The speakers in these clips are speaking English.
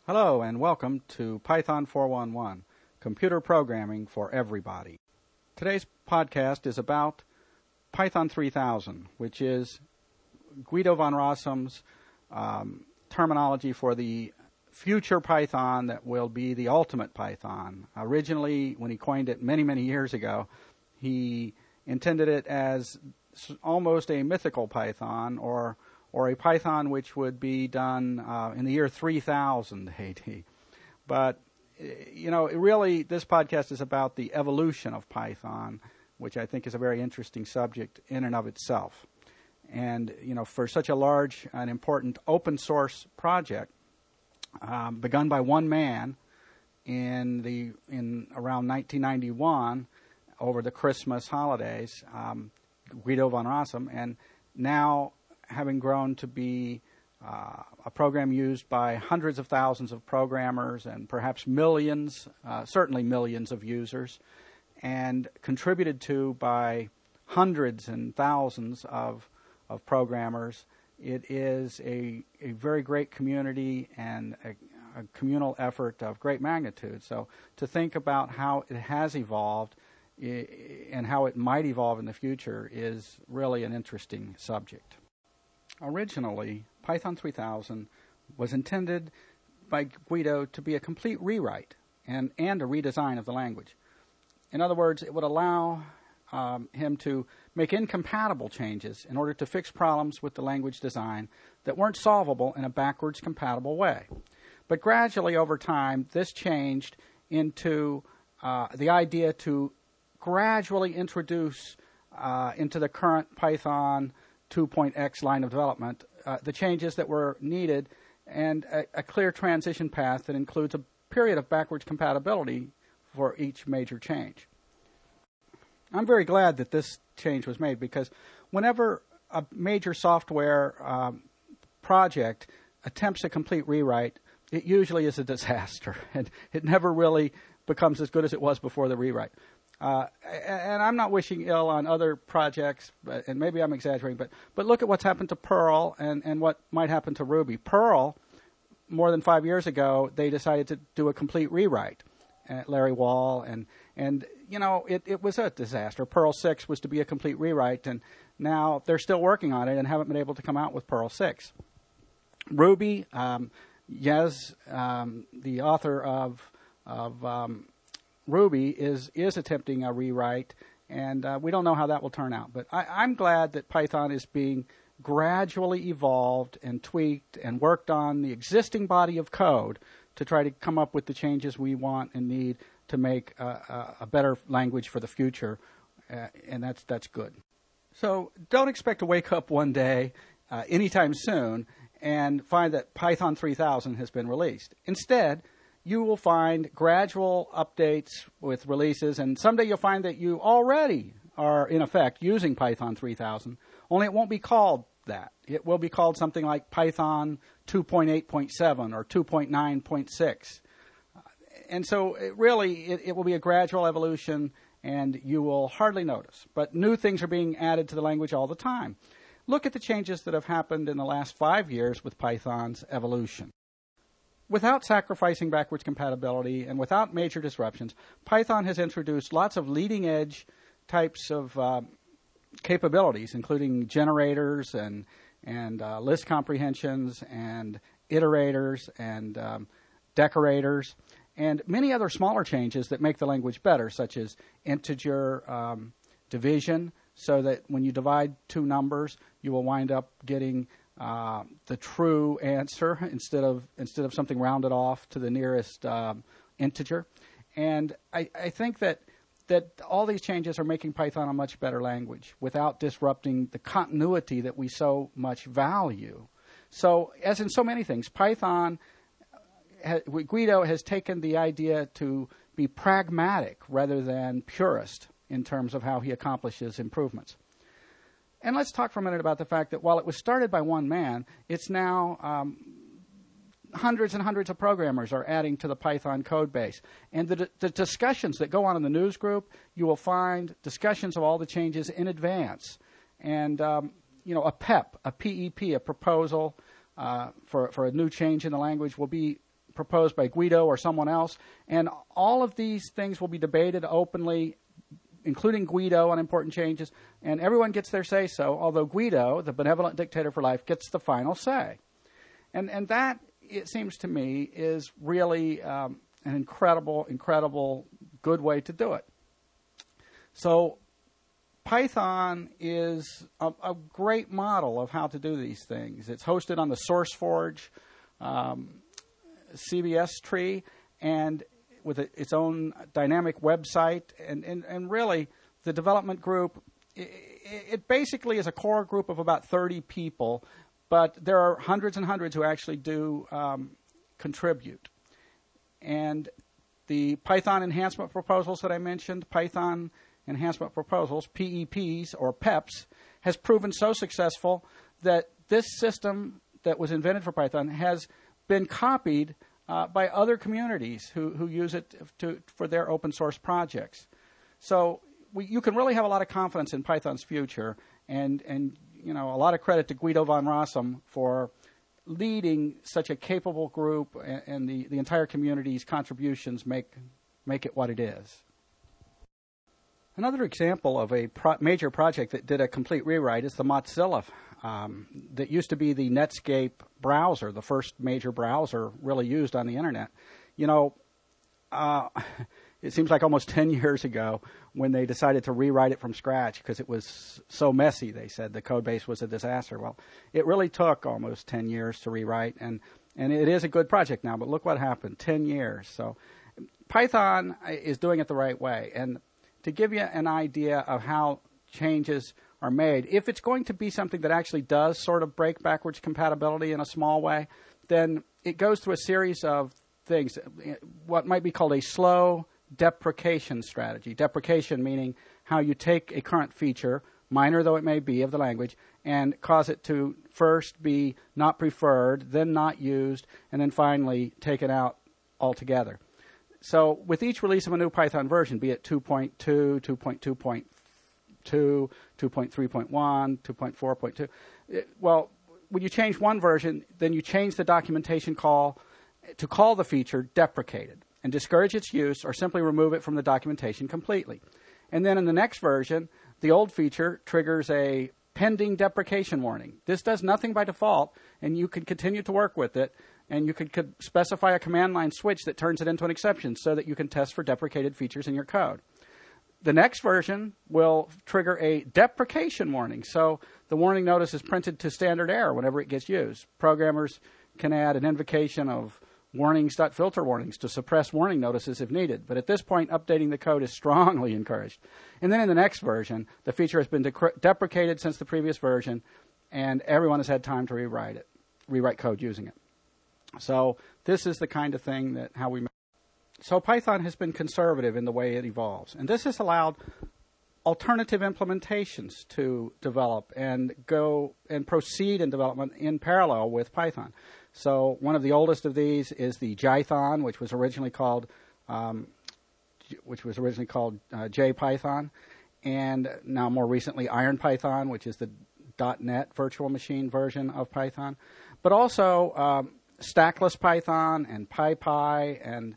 Hello and welcome to Python 411, Computer Programming for Everybody. Today's podcast is about Python 3000, which is Guido van Rossum's terminology for the future Python that will be the ultimate Python. Originally, when he coined it many, many years ago, he intended it as almost a mythical Python or a Python which would be done in the year 3000 AD. But, really, this podcast is about the evolution of Python, which I think is a very interesting subject in and of itself. And, for such a large and important open source project, begun by one man in around 1991 over the Christmas holidays, Guido van Rossum, and now having grown to be a program used by hundreds of thousands of programmers and perhaps millions, certainly millions of users, and contributed to by hundreds and thousands of programmers. It is a very great community and a communal effort of great magnitude. So to think about how it has evolved and how it might evolve in the future is really an interesting subject. Originally, Python 3000 was intended by Guido to be a complete rewrite and a redesign of the language. In other words, it would allow him to make incompatible changes in order to fix problems with the language design that weren't solvable in a backwards compatible way. But gradually over time, this changed into the idea to gradually introduce into the current Python 2.x line of development the changes that were needed and a clear transition path that includes a period of backwards compatibility for each major change. I'm very glad that this change was made because whenever a major software project attempts a complete rewrite, it usually is a disaster, and it never really becomes as good as it was before the rewrite. And I'm not wishing ill on other projects, and maybe I'm exaggerating, but look at what's happened to Perl and what might happen to Ruby. Perl, more than 5 years ago, they decided to do a complete rewrite. Larry Wall, and it was a disaster. Perl 6 was to be a complete rewrite, and now they're still working on it and haven't been able to come out with Perl 6. Ruby, Yez, the author of Ruby, is attempting a rewrite, and we don't know how that will turn out. But I'm glad that Python is being gradually evolved and tweaked and worked on the existing body of code to try to come up with the changes we want and need to make a better language for the future, and that's good. So don't expect to wake up one day anytime soon and find that Python 3000 has been released. Instead, you will find gradual updates with releases, and someday you'll find that you already are, in effect, using Python 3000, only it won't be called that. It will be called something like Python 2.8.7 or 2.9.6. And so it will be a gradual evolution, and you will hardly notice. But new things are being added to the language all the time. Look at the changes that have happened in the last 5 years with Python's evolution. Without sacrificing backwards compatibility and without major disruptions, Python has introduced lots of leading-edge types of capabilities, including generators and list comprehensions and iterators and decorators, and many other smaller changes that make the language better, such as integer division, so that when you divide two numbers, you will wind up getting the true answer instead of something rounded off to the nearest integer. And I think that all these changes are making Python a much better language without disrupting the continuity that we so much value. So, as in so many things, Python, Guido has taken the idea to be pragmatic rather than purist in terms of how he accomplishes improvements. And let's talk for a minute about the fact that while it was started by one man, it's now hundreds and hundreds of programmers are adding to the Python code base. And the discussions that go on in the news group, you will find discussions of all the changes in advance. And, a PEP, a PEP, a proposal for a new change in the language will be proposed by Guido or someone else. And all of these things will be debated openly, including Guido on important changes, and everyone gets their say-so, although Guido, the benevolent dictator for life, gets the final say. And that, it seems to me, is really an incredible good way to do it. So Python is a great model of how to do these things. It's hosted on the SourceForge CBS tree and with its own dynamic website. And really, the development group, it basically is a core group of about 30 people, but there are hundreds and hundreds who actually do contribute. And the Python enhancement proposals that I mentioned, Python Enhancement Proposals, PEPs or PEPs, has proven so successful that this system that was invented for Python has been copied by other communities who use it for their open source projects. So you can really have a lot of confidence in Python's future, and a lot of credit to Guido van Rossum for leading such a capable group, and the entire community's contributions make it what it is. Another example of a major project that did a complete rewrite is the Mozilla that used to be the Netscape browser, the first major browser really used on the Internet. It seems like almost 10 years ago when they decided to rewrite it from scratch because it was so messy, they said. The code base was a disaster. Well, it really took almost 10 years to rewrite, and it is a good project now, but look what happened, 10 years. So Python is doing it the right way. And to give you an idea of how changes are made, if it's going to be something that actually does sort of break backwards compatibility in a small way, then it goes through a series of things, what might be called a slow deprecation strategy. Deprecation meaning how you take a current feature, minor though it may be, of the language, and cause it to first be not preferred, then not used, and then finally taken out altogether. So with each release of a new Python version, be it 2.2, 2.2.2, 2.3.1, 2.4.2, well, when you change one version, then you change the documentation call to call the feature deprecated and discourage its use or simply remove it from the documentation completely. And then in the next version, the old feature triggers a pending deprecation warning. This does nothing by default, and you can continue to work with it, and you could specify a command line switch that turns it into an exception so that you can test for deprecated features in your code. The next version will trigger a deprecation warning. So the warning notice is printed to standard error whenever it gets used. Programmers can add an invocation of warnings.filter warnings to suppress warning notices if needed. But at this point, updating the code is strongly encouraged. And then in the next version, the feature has been deprecated since the previous version, and everyone has had time to rewrite code using it. So this is the kind of thing that how we make. So Python has been conservative in the way it evolves, and this has allowed alternative implementations to develop and go and proceed in development in parallel with Python. So one of the oldest of these is the Jython, which was originally called JPython, and now more recently IronPython, which is the .NET virtual machine version of Python, but also Stackless Python and PyPy and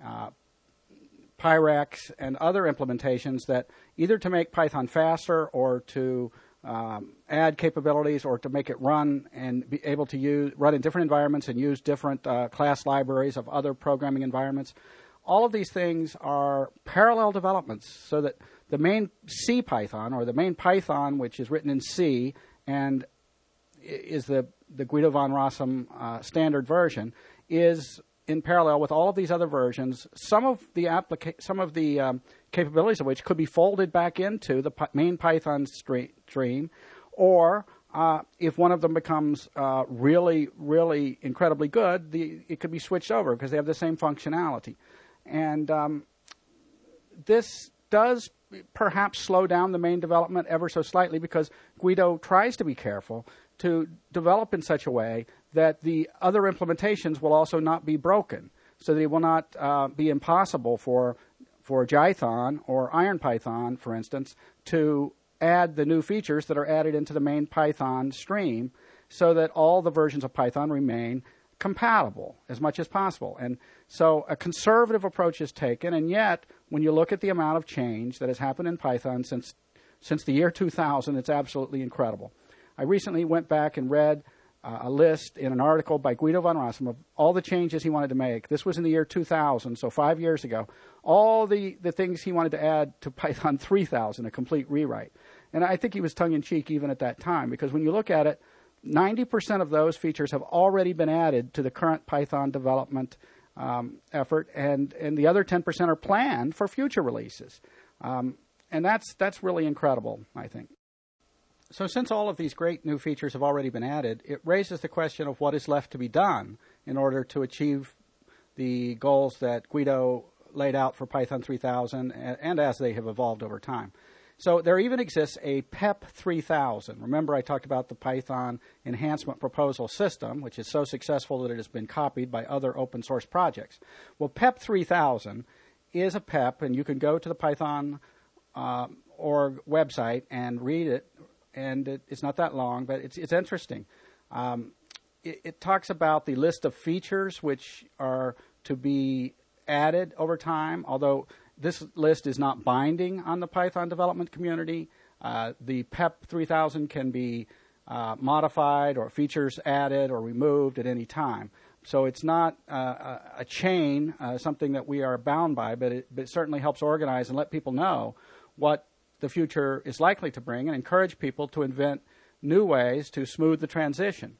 Pyrex and other implementations that either to make Python faster or to add capabilities or to make it run and be able to run in different environments and use different class libraries of other programming environments. All of these things are parallel developments so that the main C Python or the main Python, which is written in C and is the Guido van Rossum standard version, is in parallel with all of these other versions, some of the capabilities of which could be folded back into the main Python stream, or if one of them becomes really, really incredibly good, it could be switched over because they have the same functionality. And this does perhaps slow down the main development ever so slightly because Guido tries to be careful to develop in such a way that the other implementations will also not be broken, so that it will not be impossible for Jython or IronPython, for instance, to add the new features that are added into the main Python stream so that all the versions of Python remain compatible as much as possible. And so a conservative approach is taken, and yet when you look at the amount of change that has happened in Python since the year 2000, it's absolutely incredible. I recently went back and read a list in an article by Guido van Rossum of all the changes he wanted to make. This was in the year 2000, so 5 years ago. All the things he wanted to add to Python 3000, a complete rewrite. And I think he was tongue-in-cheek even at that time, because when you look at it, 90% of those features have already been added to the current Python development effort, and the other 10% are planned for future releases. And that's really incredible, I think. So since all of these great new features have already been added, it raises the question of what is left to be done in order to achieve the goals that Guido laid out for Python 3000 and as they have evolved over time. So there even exists a PEP 3000. Remember, I talked about the Python Enhancement Proposal System, which is so successful that it has been copied by other open source projects. Well, PEP 3000 is a PEP, and you can go to the Python org website and read it. And it's not that long, but it's interesting. It talks about the list of features which are to be added over time, although this list is not binding on the Python development community. The PEP 3000 can be modified or features added or removed at any time. So it's not a chain, something that we are bound by, but it certainly helps organize and let people know what the future is likely to bring and encourage people to invent new ways to smooth the transition.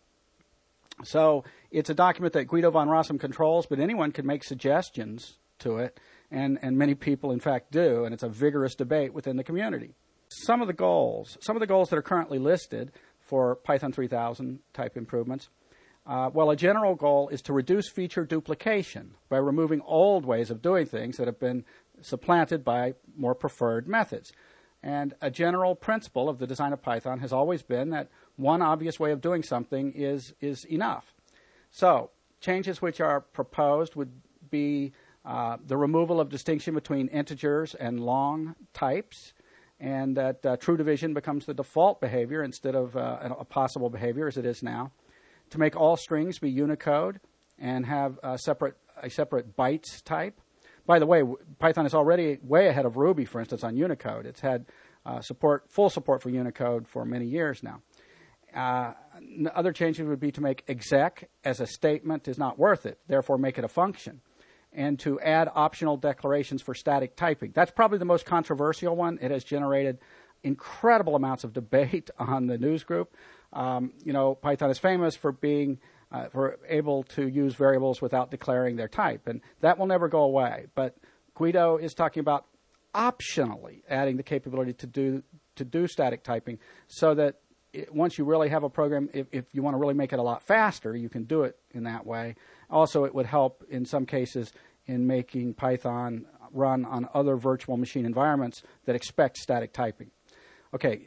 So it's a document that Guido van Rossum controls, but anyone can make suggestions to it, and many people, in fact, do, and it's a vigorous debate within the community. Some of the goals that are currently listed for Python 3000 type improvements, a general goal is to reduce feature duplication by removing old ways of doing things that have been supplanted by more preferred methods. And a general principle of the design of Python has always been that one obvious way of doing something is enough. So changes which are proposed would be the removal of distinction between integers and long types, and that true division becomes the default behavior instead of a possible behavior as it is now. To make all strings be Unicode and have a separate bytes type. By the way, Python is already way ahead of Ruby, for instance, on Unicode. It's had full support for Unicode for many years now. Other changes would be to make exec as a statement is not worth it, therefore make it a function, and to add optional declarations for static typing. That's probably the most controversial one. It has generated incredible amounts of debate on the news group. Python is famous for being able to use variables without declaring their type, and that will never go away. But Guido is talking about optionally adding the capability to do static typing, so that once you really have a program, if you want to really make it a lot faster, you can do it in that way. Also, it would help in some cases in making Python run on other virtual machine environments that expect static typing. Okay,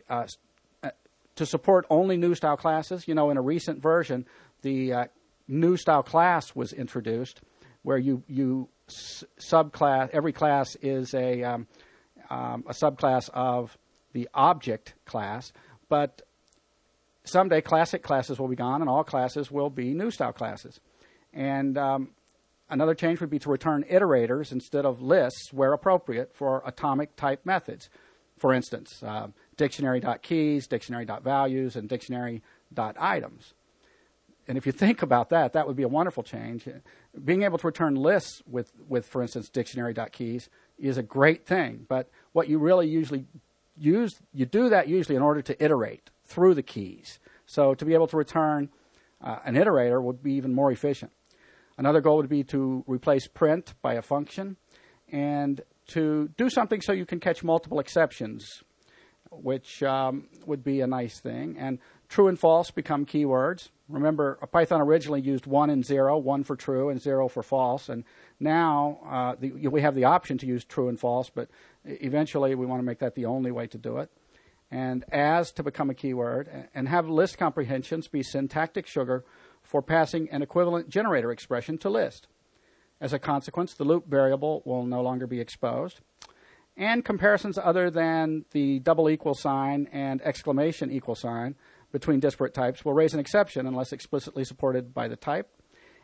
to support only new style classes, in a recent version, the new style class was introduced, where you subclass. Every class is a subclass of the object class, but someday classic classes will be gone, and all classes will be new style classes. And another change would be to return iterators instead of lists where appropriate for atomic type methods. For instance, dictionary.keys, dictionary.values, and dictionary.items. And if you think about that, that would be a wonderful change. Being able to return lists with for instance, dictionary.keys is a great thing. But what you really usually you do that usually in order to iterate through the keys. So to be able to return an iterator would be even more efficient. Another goal would be to replace print by a function and to do something so you can catch multiple exceptions, which would be a nice thing. And true and false become keywords. Remember, Python originally used 1 and 0, 1 for true and 0 for false. And now we have the option to use true and false, but eventually we want to make that the only way to do it. And as to become a keyword, and have list comprehensions be syntactic sugar for passing an equivalent generator expression to list. As a consequence, the loop variable will no longer be exposed. And comparisons other than the double equal sign and exclamation equal sign between disparate types will raise an exception unless explicitly supported by the type.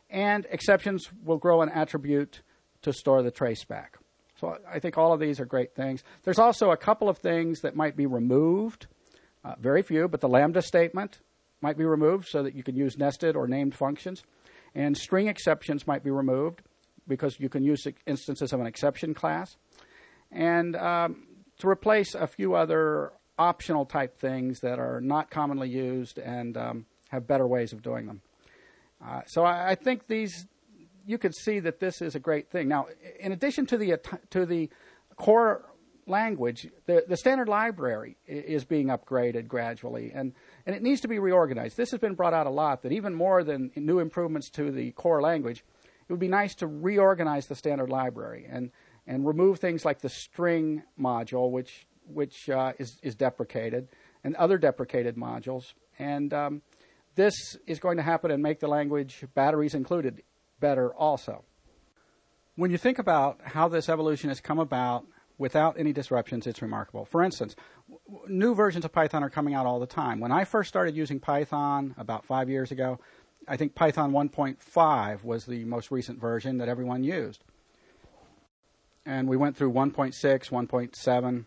And exceptions will grow an attribute to store the traceback. So I think all of these are great things. There's also a couple of things that might be removed, very few, but the lambda statement might be removed so that you can use nested or named functions. And string exceptions might be removed because you can use instances of an exception class. And to replace a few other optional type things that are not commonly used and have better ways of doing them. So I think you could see that this is a great thing. Now, in addition to the core language, the standard library is being upgraded gradually, and it needs to be reorganized. This has been brought out a lot, that even more than new improvements to the core language, it would be nice to reorganize the standard library and remove things like the string module, which is deprecated, and other deprecated modules. And this is going to happen and make the language, batteries included, better also. When you think about how this evolution has come about without any disruptions, it's remarkable. For instance, new versions of Python are coming out all the time. When I first started using Python about 5 years ago, I think Python 1.5 was the most recent version that everyone used. And we went through 1.6, 1.7,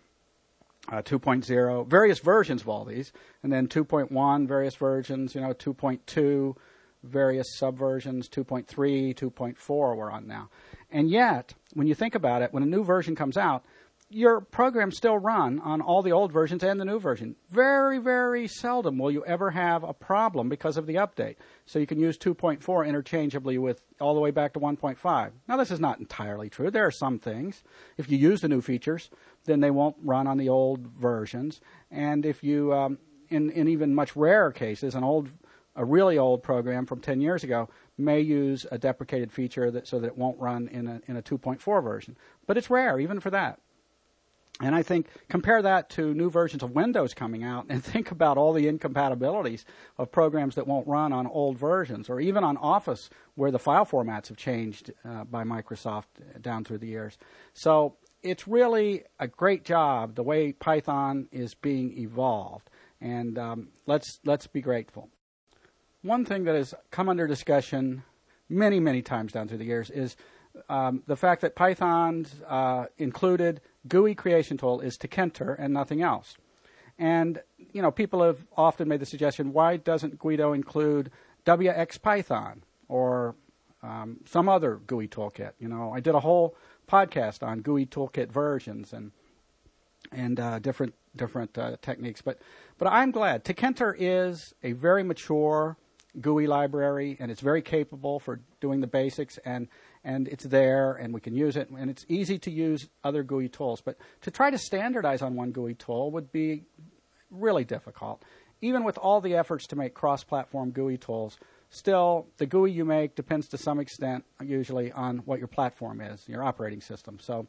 2.0, various versions of all these, and then 2.1, various versions, 2.2, various subversions, 2.3, 2.4 we're on now. And yet, when you think about it, when a new version comes out, your programs still run on all the old versions and the new version. Very, very seldom will you ever have a problem because of the update. So you can use 2.4 interchangeably with all the way back to 1.5. Now, this is not entirely true. There are some things. If you use the new features, then they won't run on the old versions. And if you, in even much rarer cases, a really old program from 10 years ago may use a deprecated feature so that it won't run in a 2.4 version. But it's rare, even for that. And I think compare that to new versions of Windows coming out and think about all the incompatibilities of programs that won't run on old versions, or even on Office where the file formats have changed by Microsoft down through the years. So it's really a great job the way Python is being evolved. And let's be grateful. One thing that has come under discussion many, many times down through the years is the fact that Python's included GUI creation tool is Tkinter and nothing else. And, people have often made the suggestion, why doesn't Guido include WXPython or some other GUI toolkit? I did a whole podcast on GUI toolkit versions and different techniques. But I'm glad. Tkinter is a very mature GUI library, and it's very capable for doing the basics, and it's there, and we can use it, and it's easy to use other GUI tools. But to try to standardize on one GUI tool would be really difficult. Even with all the efforts to make cross-platform GUI tools, still, the GUI you make depends to some extent, usually, on what your platform is, your operating system. So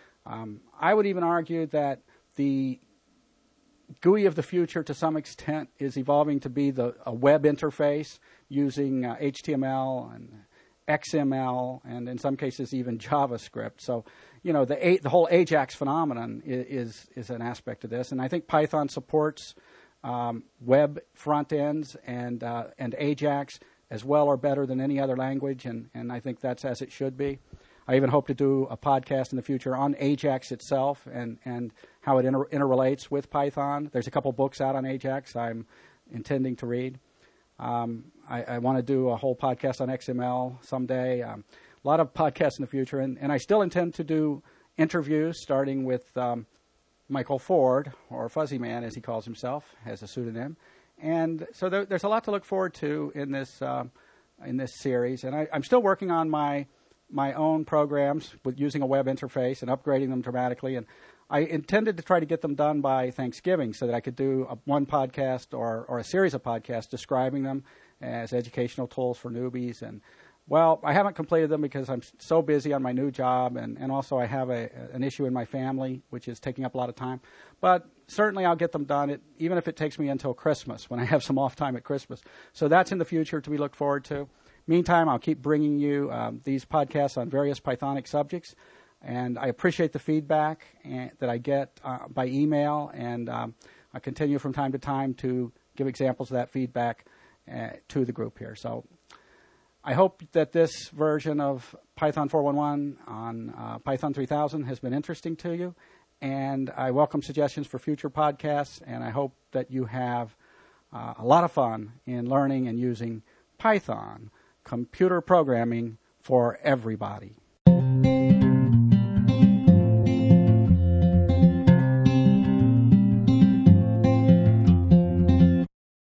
I would even argue that the GUI of the future, to some extent, is evolving to be a web interface using HTML and XML, and in some cases even JavaScript. So, the whole AJAX phenomenon is an aspect of this, and I think Python supports web front ends and AJAX as well or better than any other language, and I think that's as it should be. I even hope to do a podcast in the future on AJAX itself and how it interrelates with Python. There's a couple books out on AJAX I'm intending to read. I want to do a whole podcast on XML someday. A lot of podcasts in the future, and I still intend to do interviews, starting with Michael Ford, or Fuzzy Man, as he calls himself, as a pseudonym. And so there's a lot to look forward to in this series. And I'm still working on my own programs with using a web interface and upgrading them dramatically. And I intended to try to get them done by Thanksgiving so that I could do one podcast or a series of podcasts describing them as educational tools for newbies. And, well, I haven't completed them because I'm so busy on my new job, and also I have an issue in my family, which is taking up a lot of time. But certainly I'll get them done, even if it takes me until Christmas, when I have some off time at Christmas. So that's in the future to be looked forward to. Meantime, I'll keep bringing you these podcasts on various Pythonic subjects, and I appreciate the feedback that I get by email, and I continue from time to time to give examples of that feedback to the group here. So I hope that this version of Python 4.1 on Python 3000 has been interesting to you, and I welcome suggestions for future podcasts, and I hope that you have a lot of fun in learning and using Python, computer programming for everybody.